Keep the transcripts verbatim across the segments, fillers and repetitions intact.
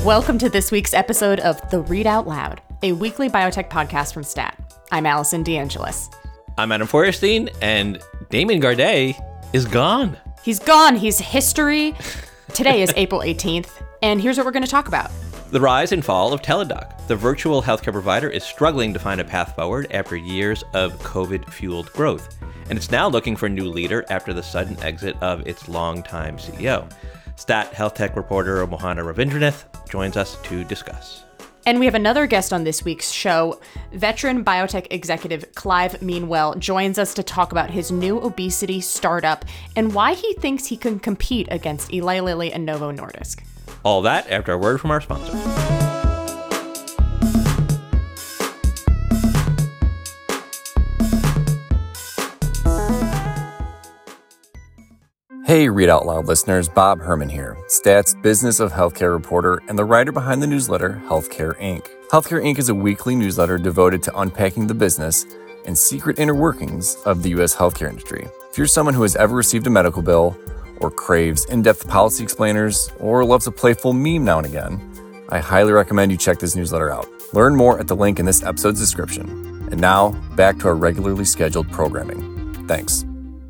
Welcome to this week's episode of The Read Out Loud, a weekly biotech podcast from Stat. I'm Allison DeAngelis. I'm Adam Feuerstein, and Damon Gardet is gone. He's gone. He's history. Today is April eighteenth, and here's what we're going to talk about. The rise and fall of Teladoc. The virtual healthcare provider is struggling to find a path forward after years of COVID-fueled growth, and it's now looking for a new leader after the sudden exit of its longtime C E O. Stat health tech reporter Mohana Ravindranath joins us to discuss. And we have another guest on this week's show. Veteran biotech executive Clive Meanwell joins us to talk about his new obesity startup and why he thinks he can compete against Eli Lilly and Novo Nordisk. All that after a word from our sponsor. Hey, Read Out Loud listeners, Bob Herman here, Stat's Business of Healthcare reporter and the writer behind the newsletter Healthcare Incorporated. Healthcare Incorporated is a weekly newsletter devoted to unpacking the business and secret inner workings of the U S healthcare industry. If you're someone who has ever received a medical bill, or craves in-depth policy explainers, or loves a playful meme now and again, I highly recommend you check this newsletter out. Learn more at the link in this episode's description. And now, back to our regularly scheduled programming. Thanks.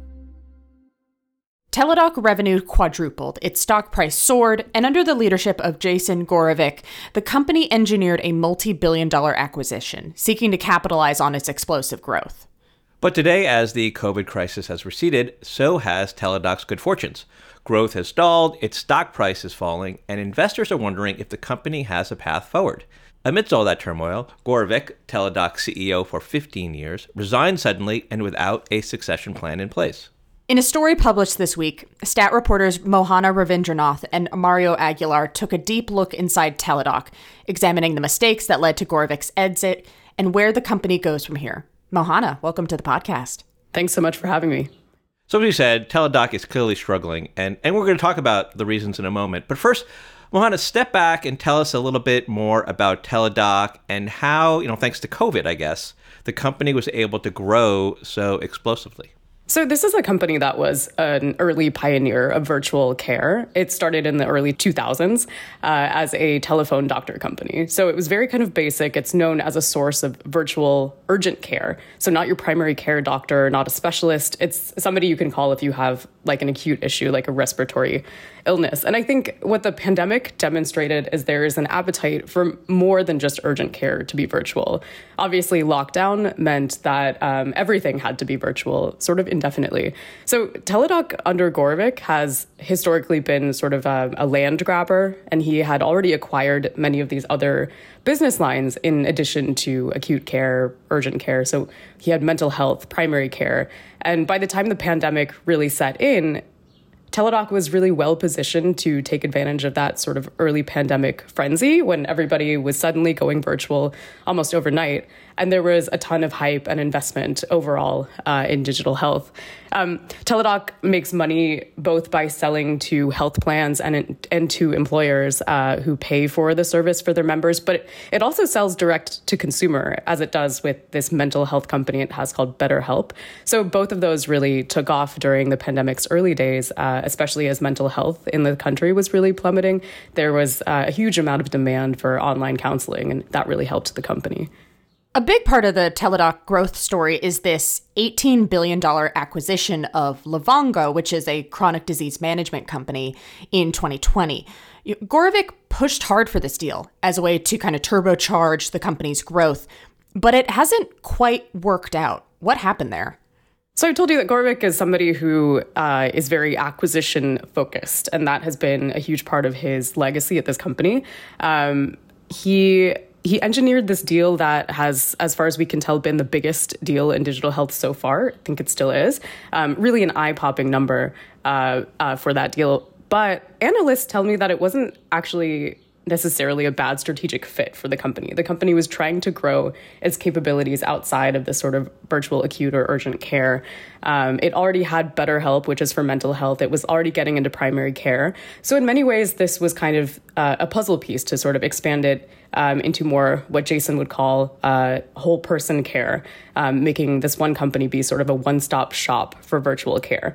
Teladoc revenue quadrupled, its stock price soared, and under the leadership of Jason Gorevic, the company engineered a multi-billion dollar acquisition, seeking to capitalize on its explosive growth. But today, as the COVID crisis has receded, so has Teladoc's good fortunes. Growth has stalled, its stock price is falling, and investors are wondering if the company has a path forward. Amidst all that turmoil, Gorevic, Teladoc's C E O for fifteen years, resigned suddenly and without a succession plan in place. In a story published this week, Stat reporters Mohana Ravindranath and Mario Aguilar took a deep look inside Teladoc, examining the mistakes that led to Gorevic's exit and where the company goes from here. Mohana, welcome to the podcast. Thanks so much for having me. So as we said, Teladoc is clearly struggling, and, and we're going to talk about the reasons in a moment. But first, Mohana, step back and tell us a little bit more about Teladoc and how, you know, thanks to COVID, I guess, the company was able to grow so explosively. So this is a company that was an early pioneer of virtual care. It started in the early two thousands uh, as a telephone doctor company. So it was very kind of basic. It's known as a source of virtual urgent care. So not your primary care doctor, not a specialist. It's somebody you can call if you have like an acute issue, like a respiratory illness. And I think what the pandemic demonstrated is there is an appetite for more than just urgent care to be virtual. Obviously, lockdown meant that um, everything had to be virtual, sort of indefinitely. So Teladoc under Gorevic has historically been sort of a, a land grabber, and he had already acquired many of these other business lines in addition to acute care, urgent care. So he had mental health, primary care. And by the time the pandemic really set in, Teladoc was really well positioned to take advantage of that sort of early pandemic frenzy when everybody was suddenly going virtual almost overnight. And there was a ton of hype and investment overall uh, in digital health. Um, Teladoc makes money both by selling to health plans and, and to employers uh, who pay for the service for their members, but it, it also sells direct to consumer, as it does with this mental health company it has called BetterHelp. So both of those really took off during the pandemic's early days, uh, especially as mental health in the country was really plummeting. There was uh, a huge amount of demand for online counseling, and that really helped the company. A big part of the Teladoc growth story is this eighteen billion dollars acquisition of Livongo, which is a chronic disease management company, in twenty twenty. Gorevic pushed hard for this deal as a way to kind of turbocharge the company's growth, but it hasn't quite worked out. What happened there? So I told you that Gorevic is somebody who uh, is very acquisition focused, and that has been a huge part of his legacy at this company. Um, he... He engineered this deal that has, as far as we can tell, been the biggest deal in digital health so far. I think it still is. Um, really an eye-popping number uh, uh, for that deal. But analysts tell me that it wasn't actually necessarily a bad strategic fit for the company. The company was trying to grow its capabilities outside of the sort of virtual acute or urgent care. Um, it already had BetterHelp, which is for mental health. It was already getting into primary care. So in many ways, this was kind of uh, a puzzle piece to sort of expand it um, into more what Jason would call uh, whole person care, um, making this one company be sort of a one-stop shop for virtual care.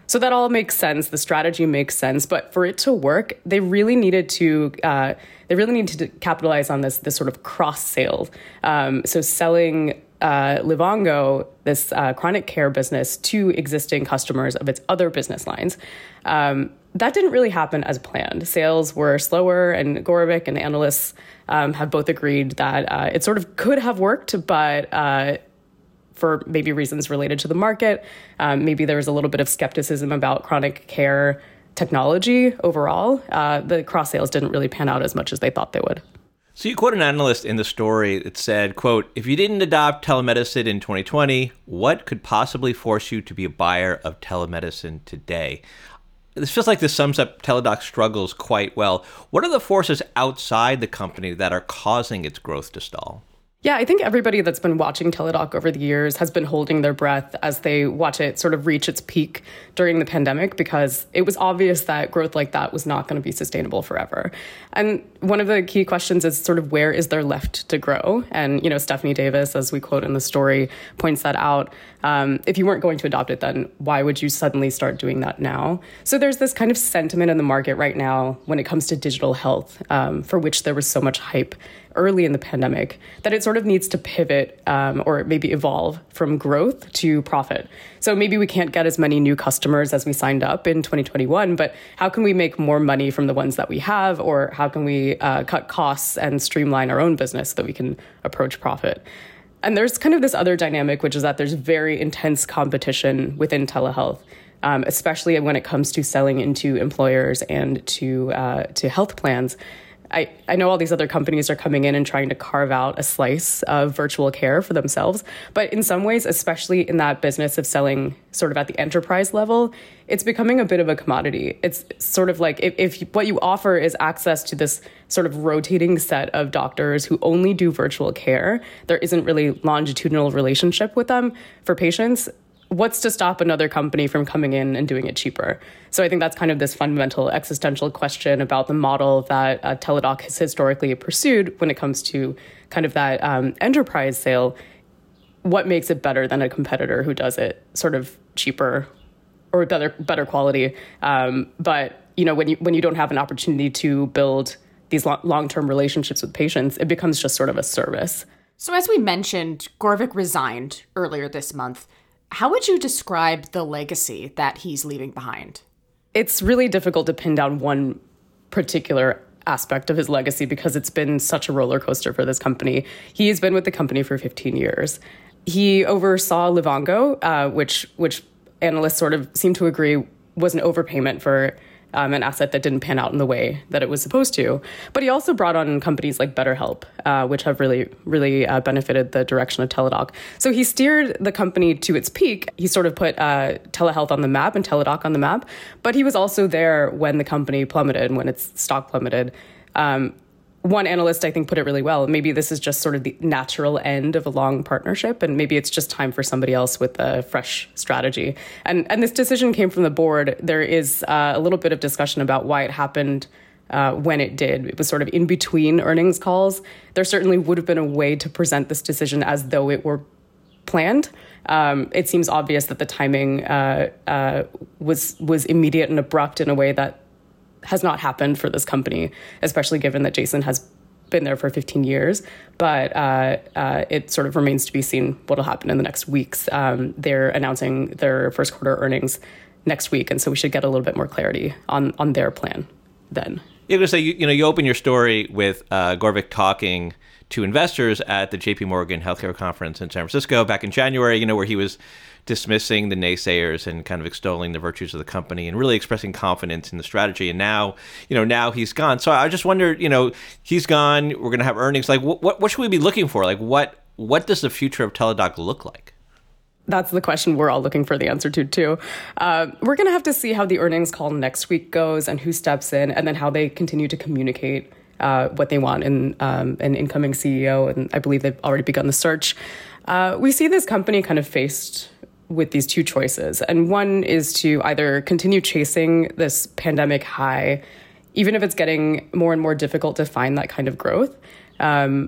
So that all makes sense. The strategy makes sense. But for it to work, they really needed to uh, they really needed to capitalize on this this sort of cross sale. Um, so selling uh, Livongo, this uh, chronic care business, to existing customers of its other business lines. Um, that didn't really happen as planned. Sales were slower, and Gorevic and analysts um, have both agreed that uh, it sort of could have worked, but uh, for maybe reasons related to the market. Um, maybe there was a little bit of skepticism about chronic care technology overall. Uh, the cross sales didn't really pan out as much as they thought they would. So you quote an analyst in the story that said, quote, "If you didn't adopt telemedicine in twenty twenty, what could possibly force you to be a buyer of telemedicine today?" This feels like this sums up Teladoc's struggles quite well. What are the forces outside the company that are causing its growth to stall? Yeah, I think everybody that's been watching Teladoc over the years has been holding their breath as they watch it sort of reach its peak during the pandemic, because it was obvious that growth like that was not going to be sustainable forever. And one of the key questions is sort of where is there left to grow? And, you know, Stephanie Davis, as we quote in the story, points that out. Um, if you weren't going to adopt it, then why would you suddenly start doing that now? So there's this kind of sentiment in the market right now when it comes to digital health, um, for which there was so much hype early in the pandemic, that it sort of needs to pivot um, or maybe evolve from growth to profit. So maybe we can't get as many new customers as we signed up in twenty twenty-one, but how can we make more money from the ones that we have? Or how can we uh, cut costs and streamline our own business so that we can approach profit? And there's kind of this other dynamic, which is that there's very intense competition within telehealth, um, especially when it comes to selling into employers and to uh, to health plans. I, I know all these other companies are coming in and trying to carve out a slice of virtual care for themselves. But in some ways, especially in that business of selling sort of at the enterprise level, it's becoming a bit of a commodity. It's sort of like if, if what you offer is access to this sort of rotating set of doctors who only do virtual care, there isn't really longitudinal relationship with them for patients. What's to stop another company from coming in and doing it cheaper? So I think that's kind of this fundamental existential question about the model that uh, Teladoc has historically pursued when it comes to kind of that um, enterprise sale. What makes it better than a competitor who does it sort of cheaper or better better quality? Um, but you know, when you when you don't have an opportunity to build these lo- long-term relationships with patients, it becomes just sort of a service. So as we mentioned, Gorevic resigned earlier this month. How would you describe the legacy that he's leaving behind? It's really difficult to pin down one particular aspect of his legacy because it's been such a roller coaster for this company. He has been with the company for fifteen years. He oversaw Livongo, uh, which which analysts sort of seem to agree was an overpayment for um, an asset that didn't pan out in the way that it was supposed to. But he also brought on companies like BetterHelp, uh, which have really, really uh, benefited the direction of Teladoc. So he steered the company to its peak. He sort of put uh, telehealth on the map and Teladoc on the map. But he was also there when the company plummeted, when its stock plummeted. Um, one analyst, I think, put it really well. Maybe this is just sort of the natural end of a long partnership, and maybe it's just time for somebody else with a fresh strategy. And and this decision came from the board. There is uh, a little bit of discussion about why it happened uh, when it did. It was sort of in between earnings calls. There certainly would have been a way to present this decision as though it were planned. Um, it seems obvious that the timing uh, uh, was was immediate and abrupt in a way that has not happened for this company, especially given that Jason has been there for fifteen years. But uh, uh, it sort of remains to be seen what will happen in the next weeks. Um, they're announcing their first quarter earnings next week, and so we should get a little bit more clarity on on their plan then. You're going to say, you, you know, you open your story with uh, Gorevic talking to investors at the J P Morgan Healthcare Conference in San Francisco back in January, you know, where he was dismissing the naysayers and kind of extolling the virtues of the company and really expressing confidence in the strategy. And now, you know, now he's gone. So I just wondered, you know, he's gone. We're going to have earnings. Like, what, what should we be looking for? Like, what what does the future of Teladoc look like? That's the question we're all looking for the answer to, too. Uh, we're going to have to see how the earnings call next week goes and who steps in, and then how they continue to communicate uh, what they want in um, an incoming C E O. And I believe they've already begun the search. Uh, we see this company kind of faced with these two choices. And one is to either continue chasing this pandemic high, even if it's getting more and more difficult to find that kind of growth. Um,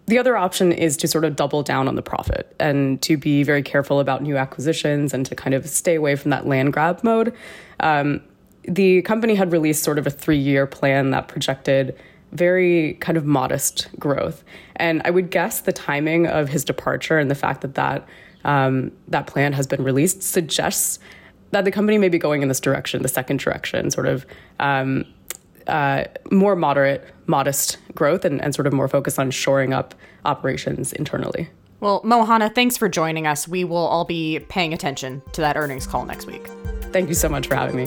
The other option is to sort of double down on the profit and to be very careful about new acquisitions and to kind of stay away from that land grab mode. Um, the company had released sort of a three-year plan that projected very kind of modest growth. And I would guess the timing of his departure and the fact that that, um, that plan has been released suggests that the company may be going in this direction, the second direction, sort of um, uh, more moderate, modest growth and, and sort of more focus on shoring up operations internally. Well, Mohana, thanks for joining us. We will all be paying attention to that earnings call next week. Thank you so much for having me.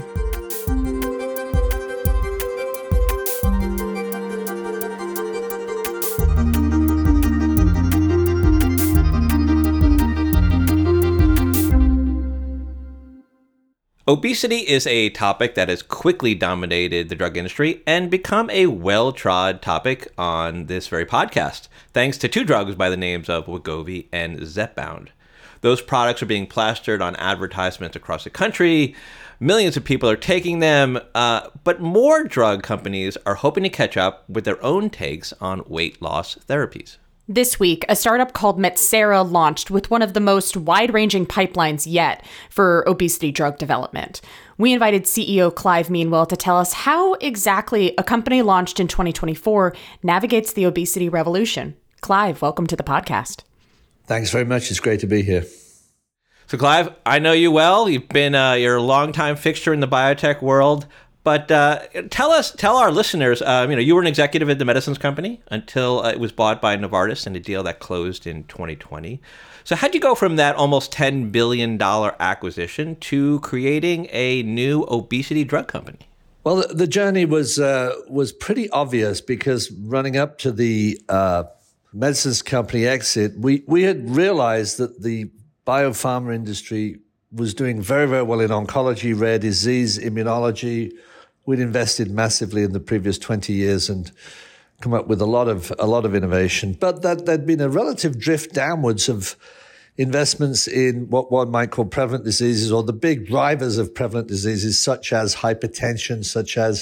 Obesity is a topic that has quickly dominated the drug industry and become a well-trod topic on this very podcast, thanks to two drugs by the names of Wegovy and Zepbound. Those products are being plastered on advertisements across the country. Millions of people are taking them, uh, but more drug companies are hoping to catch up with their own takes on weight loss therapies. This week, a startup called Metsera launched with one of the most wide-ranging pipelines yet for obesity drug development. We invited C E O Clive Meanwell to tell us how exactly a company launched in twenty twenty-four navigates the obesity revolution. Clive, welcome to the podcast. Thanks very much. It's great to be here. So, Clive, I know you well. You've been uh, you're a longtime fixture in the biotech world. But uh, tell us, tell our listeners, uh, you know, you were an executive at the Medicines Company until uh, it was bought by Novartis in a deal that closed in twenty twenty. So how'd you go from that almost ten billion dollars acquisition to creating a new obesity drug company? Well, the, the journey was uh, was pretty obvious because running up to the uh, Medicines Company exit, we, we had realized that the biopharma industry was doing very, very well in oncology, rare disease, immunology. We'd invested massively in the previous twenty years and come up with a lot of a lot of innovation. But that there'd been a relative drift downwards of investments in what one might call prevalent diseases or the big drivers of prevalent diseases, such as hypertension, such as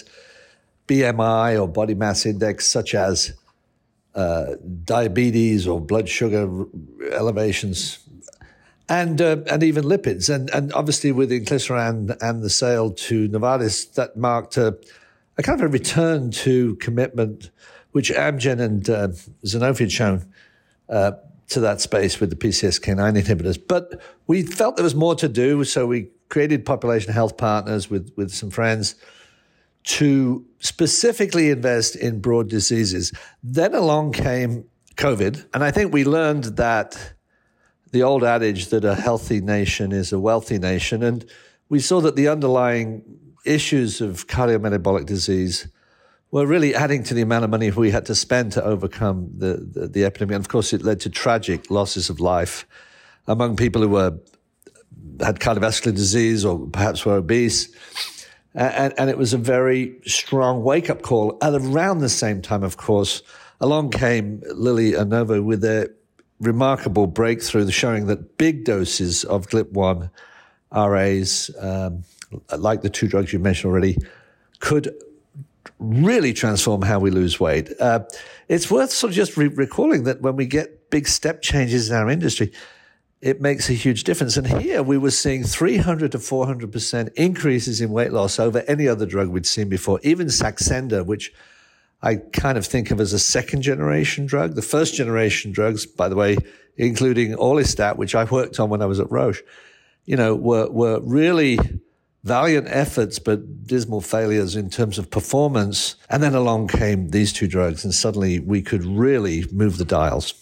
B M I or body mass index, such as uh, diabetes or blood sugar elevations. And uh, and even lipids. And and obviously with inclisiran and the sale to Novartis, that marked a, a kind of a return to commitment, which Amgen and uh, Sanofi had shown uh, to that space with the P C S K nine inhibitors. But we felt there was more to do, so we created Population Health Partners with, with some friends to specifically invest in broad diseases. Then along came COVID, and I think we learned that the old adage that a healthy nation is a wealthy nation. And we saw that the underlying issues of cardiometabolic disease were really adding to the amount of money we had to spend to overcome the, the, the epidemic. And of course, it led to tragic losses of life among people who were had cardiovascular disease or perhaps were obese. And, and it was a very strong wake-up call. At around the same time, of course, along came Lilly and Novo with their remarkable breakthrough showing that big doses of G L P one R As, um, like the two drugs you mentioned already, could really transform how we lose weight. Uh, it's worth sort of just re- recalling that when we get big step changes in our industry, it makes a huge difference. And here we were seeing three hundred to four hundred percent increases in weight loss over any other drug we'd seen before, even Saxenda, which I kind of think of as a second generation drug. The first generation drugs, by the way, including Orlistat, which I worked on when I was at Roche, you know, were, were really valiant efforts, but dismal failures in terms of performance. And then along came these two drugs, and suddenly we could really move the dials.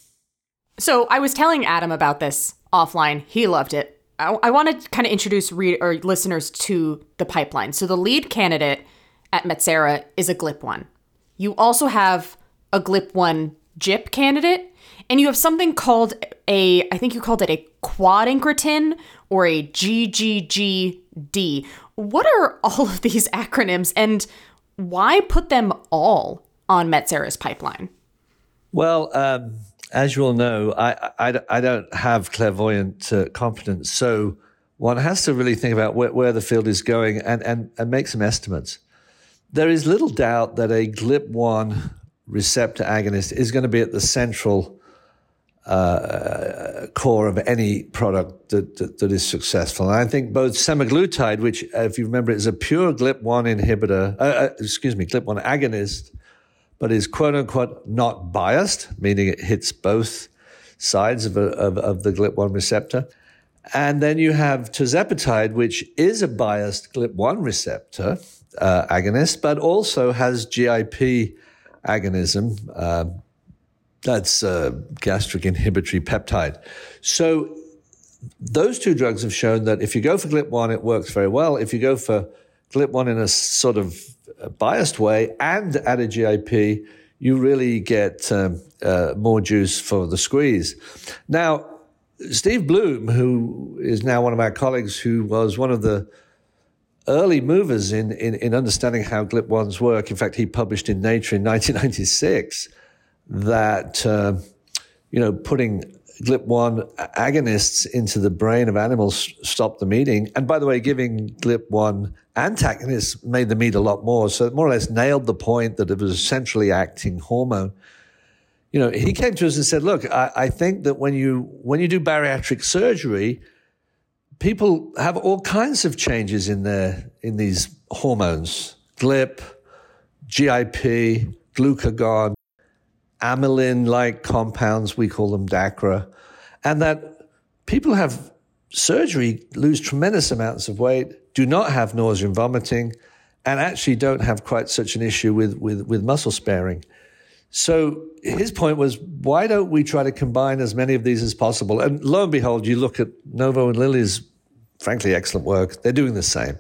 So I was telling Adam about this offline. He loved it. I, I want to kind of introduce read, or listeners to the pipeline. So the lead candidate at Metsera is a G L P one. You also have a G L P one G I P candidate, and you have something called a, I think you called it a quad incretin or a G G G D. What are all of these acronyms, and why put them all on Metsera's pipeline? Well, um, as you all know, I, I, I don't have clairvoyant uh, confidence, so one has to really think about where, where the field is going and, and, and make some estimates. There is little doubt that a G L P one receptor agonist is going to be at the central uh, core of any product that, that, that is successful. And I think both semaglutide, which, if you remember, is a pure G L P one inhibitor, uh, uh, excuse me, G L P one agonist, but is quote unquote not biased, meaning it hits both sides of, a, of, of the G L P one receptor. And then you have tirzepatide, which is a biased G L P one receptor uh, agonist, but also has G I P agonism. Um, that's uh, gastric inhibitory peptide. So those two drugs have shown that if you go for G L P one, it works very well. If you go for G L P one in a sort of biased way and add a G I P, you really get um, uh, more juice for the squeeze. Now, Steve Bloom, who is now one of our colleagues, who was one of the early movers in, in, in understanding how G L P ones work. In fact, he published in Nature in nineteen ninety-six that, uh, you know, putting G L P one agonists into the brain of animals stopped them eating. And by the way, giving G L P one antagonists made them eat a lot more. So it more or less nailed the point that it was a centrally acting hormone. You know, he came to us and said, look, I, I think that when you when you do bariatric surgery, people have all kinds of changes in their in these hormones, G L P, G I P, glucagon, amylin-like compounds, we call them D A C R A, and that people have surgery, lose tremendous amounts of weight, do not have nausea and vomiting, and actually don't have quite such an issue with, with, with muscle sparing. So his point was, why don't we try to combine as many of these as possible? And lo and behold, you look at Novo and Lilly's, frankly, excellent work. They're doing the same.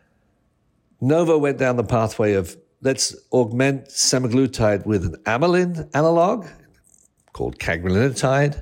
Novo went down the pathway of, let's augment semaglutide with an amylin analog called cagrilintide.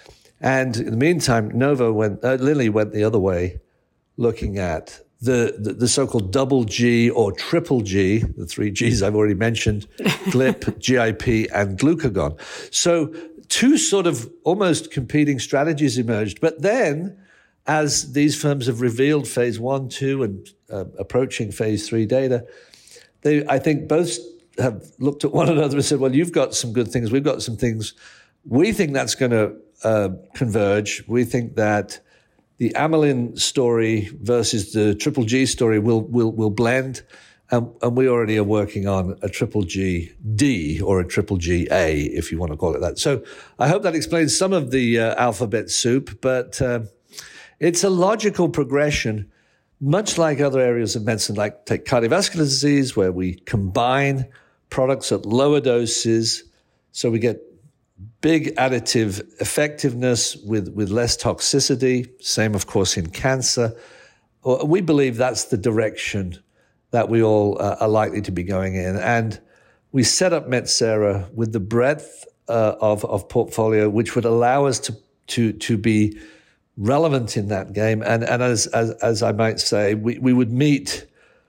And in the meantime, Novo went, uh, Lilly went the other way, looking at the, the, the so-called double G or triple G, the three Gs I've already mentioned, G L P, G I P, and glucagon. So two sort of almost competing strategies emerged. But then, as these firms have revealed phase one, two, and uh, approaching phase three data, they, I think, both have looked at one another and said, well, you've got some good things, we've got some things. We think that's going to uh, converge. We think that the amylin story versus the triple G story will will will blend, and, and we already are working on a triple G D or a triple G A, if you want to call it that. So I hope that explains some of the uh, alphabet soup, but uh, it's a logical progression, much like other areas of medicine, like take cardiovascular disease, where we combine products at lower doses, so we get big additive effectiveness with, with less toxicity. Same, of course, in cancer. We believe that's the direction that we all uh, are likely to be going in. And we set up Metsera with the breadth uh, of, of portfolio, which would allow us to, to, to be relevant in that game. And, and as, as, as I might say, we, we would meet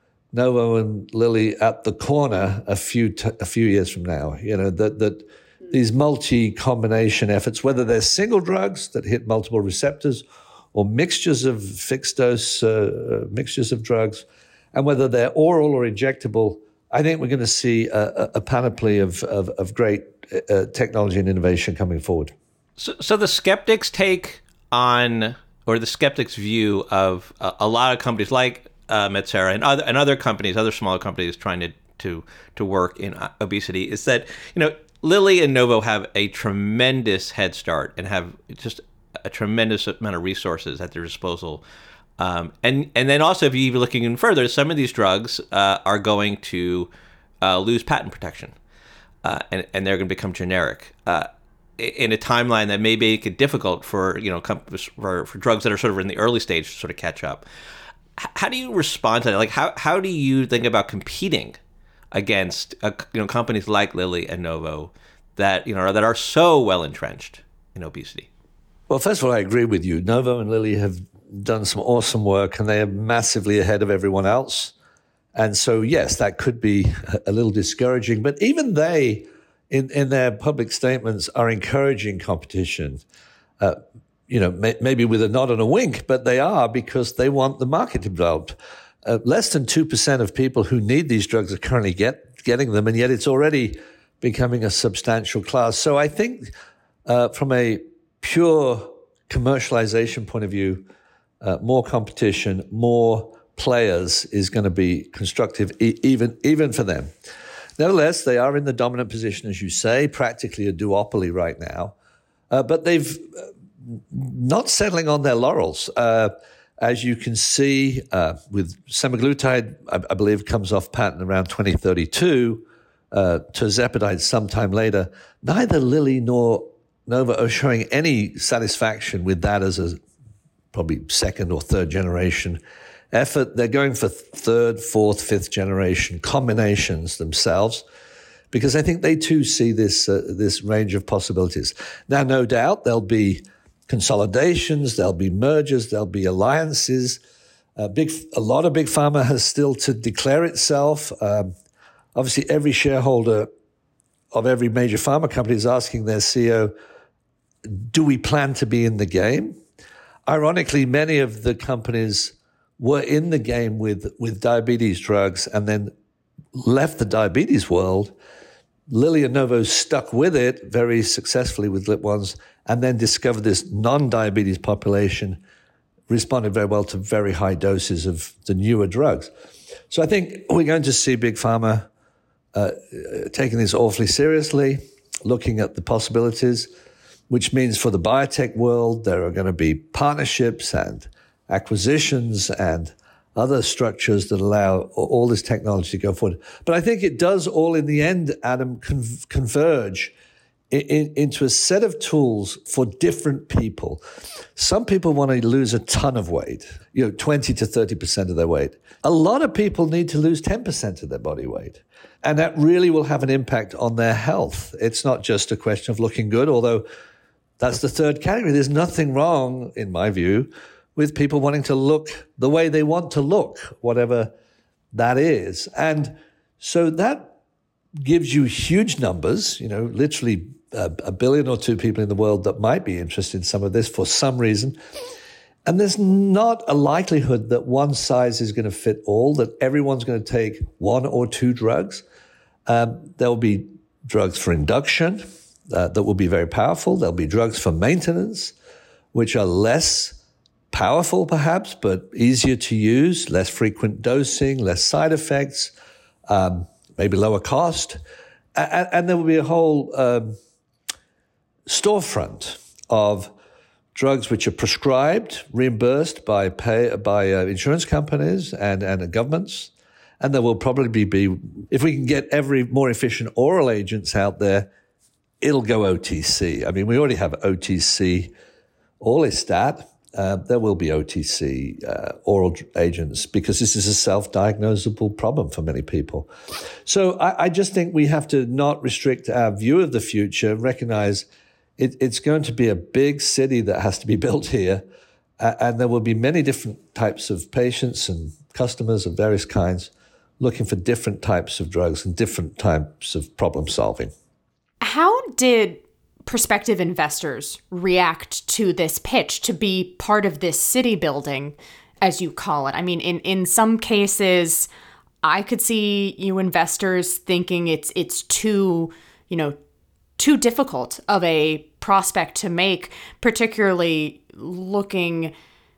Novo and Lilly at the corner a few, t- a few years from now. You know, that, that, these multi-combination efforts, whether they're single drugs that hit multiple receptors or mixtures of fixed-dose uh, mixtures of drugs, and whether they're oral or injectable, I think we're going to see a, a panoply of, of, of great uh, technology and innovation coming forward. So, so the skeptics' take on, or the skeptics' view of uh, a lot of companies like uh, Metsera and other and other companies, other smaller companies trying to to to work in obesity, is that, you know, Lilly and Novo have a tremendous head start and have just a tremendous amount of resources at their disposal. Um, and, and then also, if you're even looking even further, some of these drugs uh, are going to uh, lose patent protection, uh, and, and they're going to become generic uh, in a timeline that may make it difficult for, you know, for, for drugs that are sort of in the early stage to sort of catch up. H- how do you respond to that? Like, how, how do you think about competing against uh, you know, companies like Lilly and Novo that, you know, that are so well entrenched in obesity? Well, first of all, I agree with you. Novo and Lilly have done some awesome work, and they are massively ahead of everyone else. And so, yes, that could be a little discouraging. But even they, in, in their public statements, are encouraging competition. Uh, you know, may, maybe with a nod and a wink, but they are, because they want the market to develop. Uh, less than two percent of people who need these drugs are currently get, getting them, and yet it's already becoming a substantial class. So I think uh, from a pure commercialization point of view, uh, more competition, more players is going to be constructive, e- even even for them. Nevertheless, they are in the dominant position, as you say, practically a duopoly right now. Uh, but they've uh, not settling on their laurels. Uh, as you can see, uh, with semaglutide, I, I believe comes off patent around twenty thirty-two, uh, tirzepatide sometime later. Neither Lilly nor Novo are showing any satisfaction with that as a probably second or third generation effort. They're going for third, fourth, fifth generation combinations themselves, because I think they too see this uh, this range of possibilities. Now, no doubt there'll be consolidations, there'll be mergers, there'll be alliances. Uh, big, a lot of big pharma has still to declare itself. Um, obviously, every shareholder of every major pharma company is asking their C E O, do we plan to be in the game? Ironically, many of the companies were in the game with, with diabetes drugs and then left the diabetes world. Lilly and Novo stuck with it very successfully with G L P ones and then discovered this non-diabetes population responded very well to very high doses of the newer drugs. So I think we're going to see Big Pharma uh, taking this awfully seriously, looking at the possibilities, which means for the biotech world, there are going to be partnerships and acquisitions and other structures that allow all this technology to go forward. But I think it does all in the end, Adam, con- converge in, in, into a set of tools for different people. Some people want to lose a ton of weight, you know, twenty to thirty percent of their weight. A lot of people need to lose ten percent of their body weight. And that really will have an impact on their health. It's not just a question of looking good, although that's the third category. There's nothing wrong, in my view, with people wanting to look the way they want to look, whatever that is. And so that gives you huge numbers, you know, literally a, a billion or two people in the world that might be interested in some of this for some reason. And there's not a likelihood that one size is going to fit all, that everyone's going to take one or two drugs. Um, there will be drugs for induction uh, that will be very powerful. There'll be drugs for maintenance, which are less powerful perhaps, but easier to use, less frequent dosing, less side effects, um, maybe lower cost. And, and there will be a whole um, storefront of drugs which are prescribed, reimbursed by pay, by uh, insurance companies and, and governments. And there will probably be, if we can get every more efficient oral agents out there, it'll go O T C. I mean, we already have O T C Orlistat. Uh, there will be O T C uh, oral agents because this is a self-diagnosable problem for many people. So I, I just think we have to not restrict our view of the future, recognize it, it's going to be a big city that has to be built here, uh, and there will be many different types of patients and customers of various kinds looking for different types of drugs and different types of problem solving. How did prospective investors react to this pitch to be part of this city building, as you call it? I mean, in, in some cases, I could see you investors thinking it's it's too, you know, too difficult of a prospect to make, particularly looking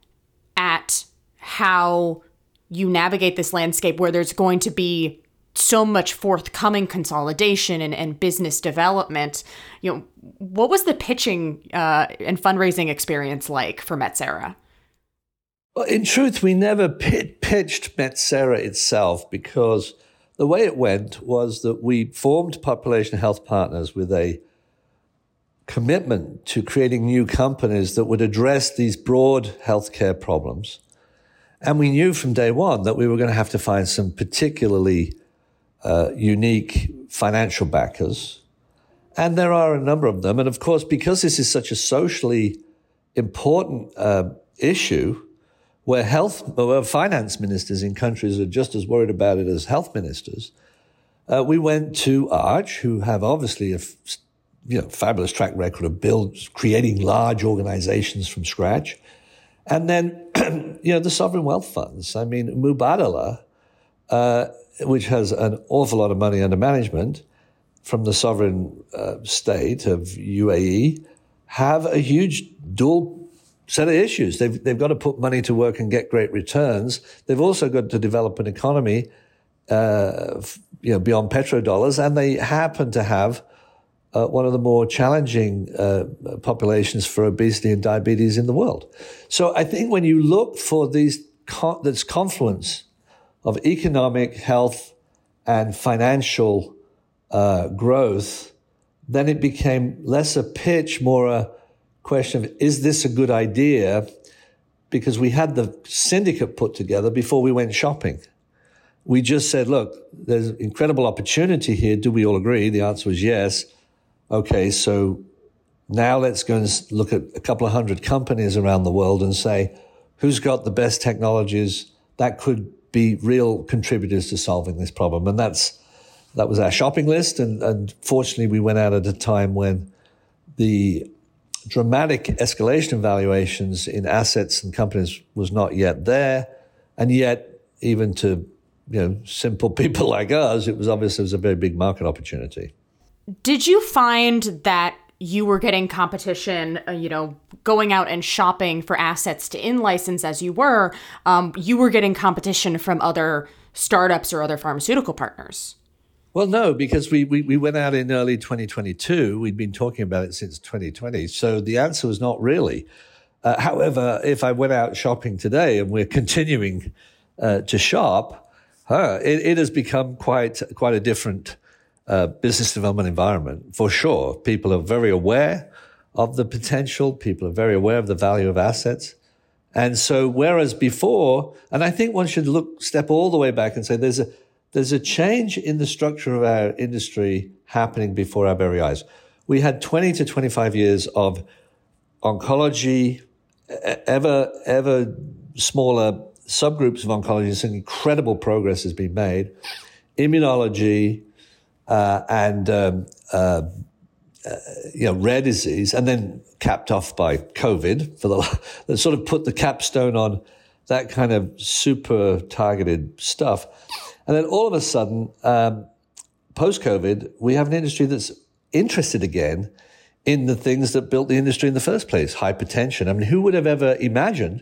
at how you navigate this landscape where there's going to be so much forthcoming consolidation and, and business development. You know, what was the pitching uh, and fundraising experience like for Metsera? Well, in truth, we never pit- pitched Metsera itself, because the way it went was that we formed Population Health Partners with a commitment to creating new companies that would address these broad healthcare problems. And we knew from day one that we were going to have to find some particularly Uh, unique financial backers. And there are a number of them. And of course, because this is such a socially important uh, issue where health, where finance ministers in countries are just as worried about it as health ministers, uh, we went to Arch, who have obviously a you know, fabulous track record of build, creating large organizations from scratch. And then, you know, the sovereign wealth funds. I mean, Mubadala, uh, which has an awful lot of money under management from the sovereign uh, state of U A E, have a huge dual set of issues. They've, they've got to put money to work and get great returns. They've also got to develop an economy, uh, you know, beyond petrodollars, and they happen to have uh, one of the more challenging uh, populations for obesity and diabetes in the world. So I think when you look for these con- this confluence of economic, health, and financial uh, growth, then it became less a pitch, more a question of, is this a good idea? Because we had the syndicate put together before we went shopping. We just said, look, there's incredible opportunity here. Do we all agree? The answer was yes. Okay, so now let's go and look at a couple of hundred companies around the world and say, who's got the best technologies that could be real contributors to solving this problem? And that's that was our shopping list. And, and fortunately, we went out at a time when the dramatic escalation in valuations in assets and companies was not yet there. And yet, even to you know simple people like us, it was obvious it was a very big market opportunity. Did you find that you were getting competition, uh, you know, going out and shopping for assets to in-license as you were, um, you were getting competition from other startups or other pharmaceutical partners? Well, no, because we, we, we went out in early twenty twenty-two. We'd been talking about it since twenty twenty. So the answer was not really. Uh, however, if I went out shopping today, and we're continuing uh, to shop, huh, it, it has become quite quite a different Uh, business development environment, for sure. People are very aware of the potential. People are very aware of the value of assets. And so whereas before, and I think one should look, step all the way back and say there's a, there's a change in the structure of our industry happening before our very eyes. We had twenty to twenty-five years of oncology, ever, ever smaller subgroups of oncology. Some incredible progress has been made. Immunology, Uh, and, um, uh, uh, you know, rare disease, and then capped off by COVID for the, that sort of put the capstone on that kind of super targeted stuff. And then all of a sudden, um, post-COVID, we have an industry that's interested again in the things that built the industry in the first place, hypertension. I mean, who would have ever imagined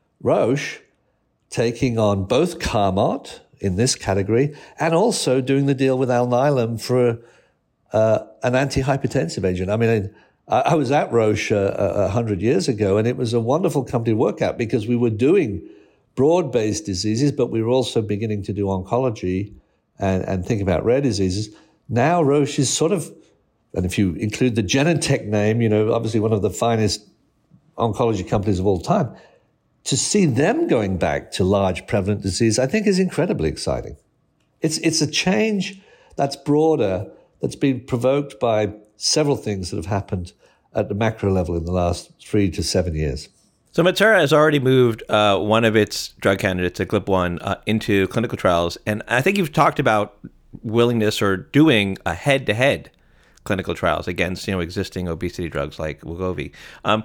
Roche taking on both Carmot in this category, and also doing the deal with Alnylam for uh, an antihypertensive agent. I mean, I, I was at Roche uh, a hundred years ago, and it was a wonderful company to work at because we were doing broad-based diseases, but we were also beginning to do oncology and, and think about rare diseases. Now Roche is sort of, and if you include the Genentech name, you know, obviously one of the finest oncology companies of all time. To see them going back to large prevalent disease, I think is incredibly exciting. It's it's a change that's broader, that's been provoked by several things that have happened at the macro level in the last three to seven years. So Metsera has already moved uh, one of its drug candidates, a G L P one, uh, into clinical trials. And I think you've talked about willingness or doing a head-to-head clinical trials against, you know, existing obesity drugs like Wegovy. Um,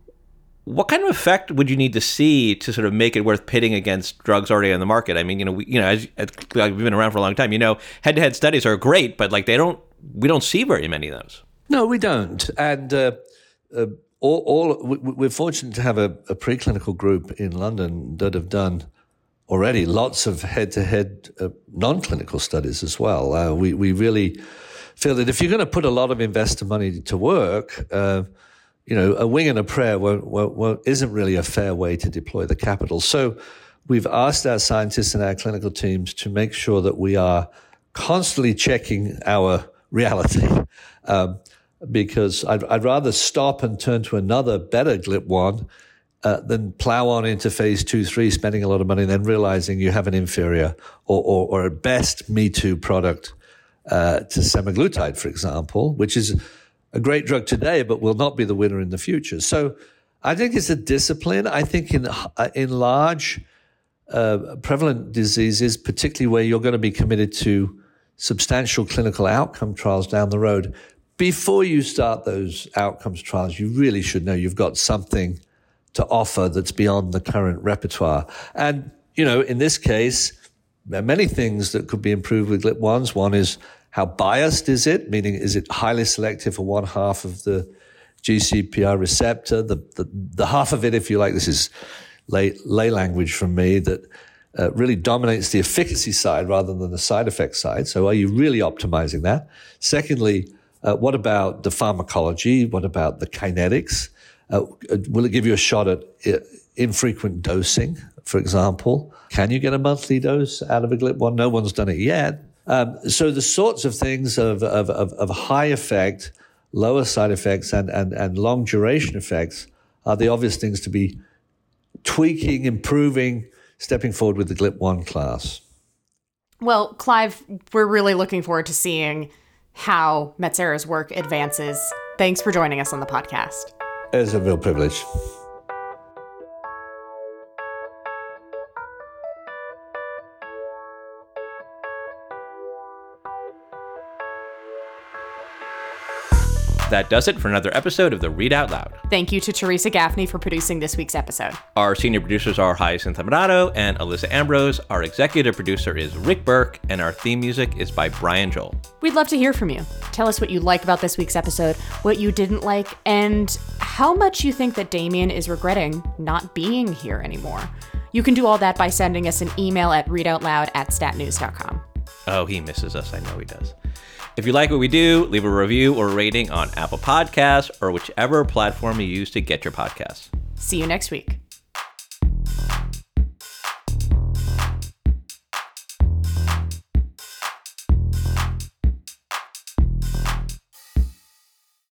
What kind of effect would you need to see to sort of make it worth pitting against drugs already on the market? I mean, you know, we, you know, as, as like we've been around for a long time, you know, head-to-head studies are great, but like they don't, we don't see very many of those. No, we don't. And uh, uh, all, all we, we're fortunate to have a, a preclinical group in London that have done already lots of head-to-head uh, non-clinical studies as well. Uh, we we really feel that if you're going to put a lot of investor money to work, uh, you know, a wing and a prayer won't, won't, won't, isn't really a fair way to deploy the capital. So we've asked our scientists and our clinical teams to make sure that we are constantly checking our reality, um, because I'd, I'd rather stop and turn to another better G L P one uh, than plow on into phase two, three, spending a lot of money and then realizing you have an inferior or, or, or at best Me Too product uh, to semaglutide, for example, which is a great drug today, but will not be the winner in the future. So I think it's a discipline. I think in uh, in large uh, prevalent diseases, particularly where you're going to be committed to substantial clinical outcome trials down the road, before you start those outcomes trials, you really should know you've got something to offer that's beyond the current repertoire. And, you know, in this case, there are many things that could be improved with G L P ones. One is, how biased is it? Meaning, is it highly selective for one half of the G C P R receptor, the, the, the half of it, if you like, this is lay, lay language from me, that uh, really dominates the efficacy side rather than the side effect side. So are you really optimizing that? Secondly, uh, what about the pharmacology? What about the kinetics? Uh, will it give you a shot at uh, infrequent dosing, for example? Can you get a monthly dose out of a G L P one? No one's done it yet. Um, so the sorts of things of, of, of, of high effect, lower side effects, and, and, and long duration effects are the obvious things to be tweaking, improving, stepping forward with the G L P one class. Well, Clive, we're really looking forward to seeing how Metsera's work advances. Thanks for joining us on the podcast. It's a real privilege. That does it for another episode of the Read Out Loud. Thank you to Teresa Gaffney for producing this week's episode. Our senior producers are Hyacinth Amarato and Alyssa Ambrose. Our executive producer is Rick Burke, and our theme music is by Brian Joel. We'd love to hear from you. Tell us what you liked about this week's episode, what you didn't like, and how much you think that Damien is regretting not being here anymore. You can do all that by sending us an email at readoutloud at statnews dot com. Oh, he misses us. I know he does. If you like what we do, leave a review or a rating on Apple Podcasts or whichever platform you use to get your podcasts. See you next week.